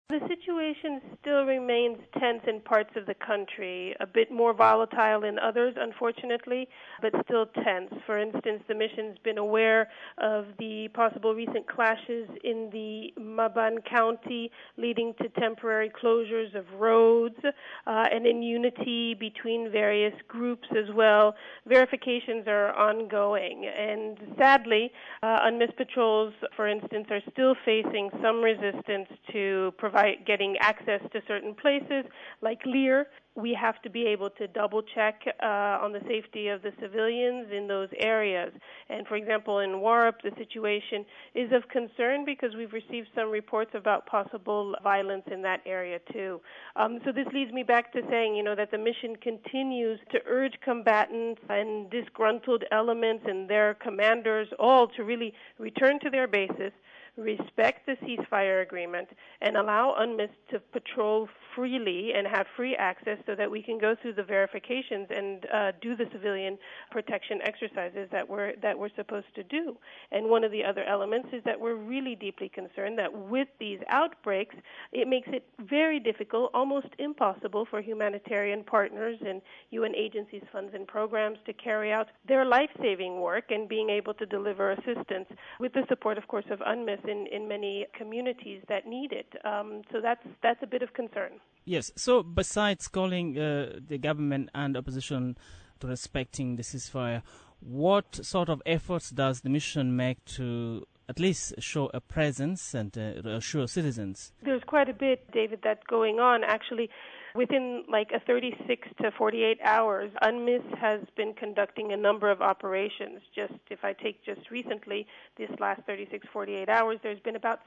The situation still remains tense in parts of the country, a bit more volatile in others, unfortunately, but still tense. For instance, the mission's been aware of the possible recent clashes in the Maban County, leading to temporary closures of roads and immunity between various groups as well. Verifications are ongoing, and sadly, UNMISS patrols, for instance, are still facing some resistance to getting access to certain places, like Lear. We have to be able to double-check on the safety of the civilians in those areas. And, for example, in Warup, the situation is of concern because we've received some reports about possible violence in that area, too. So this leads me back to saying, that the mission continues to urge combatants and disgruntled elements and their commanders all to really return to their bases, respect the ceasefire agreement, and allow UNMISS to patrol freely and have free access so that we can go through the verifications and do the civilian protection exercises that we're supposed to do. And one of the other elements is that we're really deeply concerned that with these outbreaks, it makes it very difficult, almost impossible for humanitarian partners and UN agencies, funds, and programs to carry out their life-saving work and being able to deliver assistance with the support, of course, of UNMISS in many communities that need it. So that's a bit of concern. Yes. So besides calling the government and opposition to respecting the ceasefire, what sort of efforts does the mission make to at least show a presence and assure citizens? There's quite a bit, David, that's going on. Actually, within like a 36 to 48 hours, UNMISS has been conducting a number of operations. If I take just recently, this last 36, 48 hours, there's been about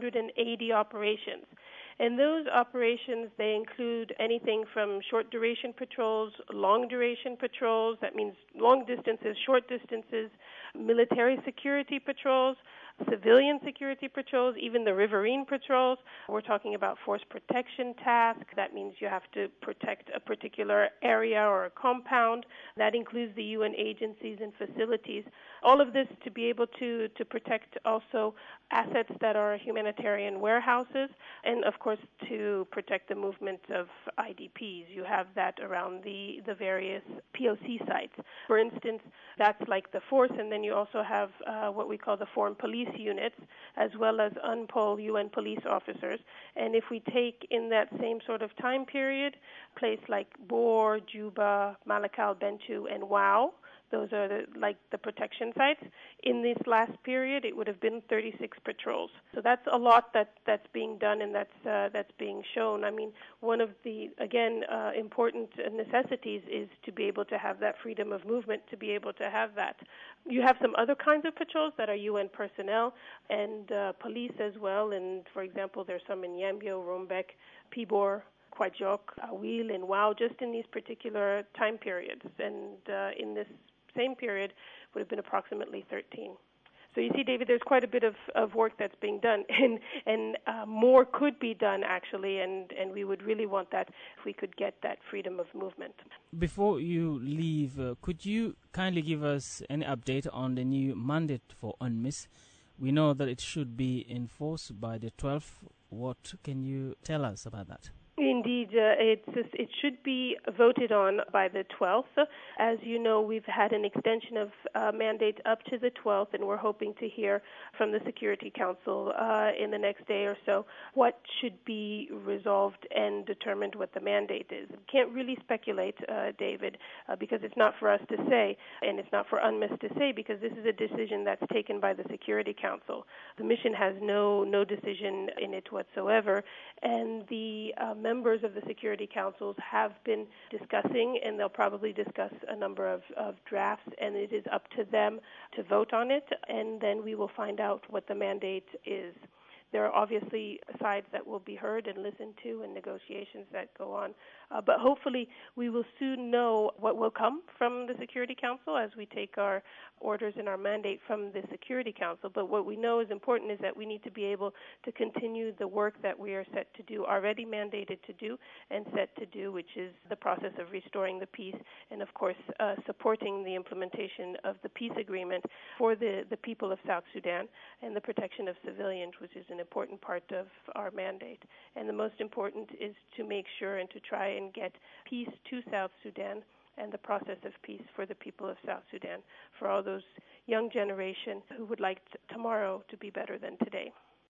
780 operations. And those operations, they include anything from short-duration patrols, long-duration patrols, that means long distances, short distances, military security patrols, civilian security patrols, even the riverine patrols. We're talking about force protection tasks. That means you have to protect a particular area or a compound. That includes the UN agencies and facilities. All of this to be able to protect also assets that are humanitarian warehouses, and of course to protect the movement of IDPs. You have that around the various POC sites. For instance, that's like the force, and then you also have what we call the foreign police units, as well as UNPOL UN police officers. And if we take in that same sort of time period, place like Bor, Juba, Malakal, Bentiu, and Wau, those are the protection sites. In this last period, it would have been 36 patrols. So that's a lot that's being done and that's being shown. I mean, one of the, again, important necessities is to be able to have that freedom of movement, to be able to have that. You have some other kinds of patrols that are UN personnel and police as well. And, for example, there's some in Yambio, Rumbek, Pibor, Kwajok, Awil, and Wau, just in these particular time periods. And in this same period would have been approximately 13. So you see, David, there's quite a bit of work that's being done, and more could be done, actually, and we would really want that if we could get that freedom of movement. Before you leave, could you kindly give us any update on the new mandate for UNMISS? We know that it should be enforced by the 12th. What can you tell us about that? Indeed, it should be voted on by the 12th. As you know, we've had an extension of mandate up to the 12th, and we're hoping to hear from the Security Council in the next day or so what should be resolved and determined what the mandate is. Can't really speculate, David, because it's not for us to say, and it's not for UNMISS to say, because this is a decision that's taken by the Security Council. The mission has no decision in it whatsoever, and the members of the Security Councils have been discussing, and they'll probably discuss a number of drafts, and it is up to them to vote on it, and then we will find out what the mandate is. There are obviously sides that will be heard and listened to and negotiations that go on. But hopefully we will soon know what will come from the Security Council as we take our orders and our mandate from the Security Council. But what we know is important is that we need to be able to continue the work that we are set to do, already mandated to do and set to do, which is the process of restoring the peace and, of course, supporting the implementation of the peace agreement for the people of South Sudan and the protection of civilians, which is an an important part of our mandate. And the most important is to make sure and to try and get peace to South Sudan and the process of peace for the people of South Sudan, for all those young generation who would like tomorrow to be better than today.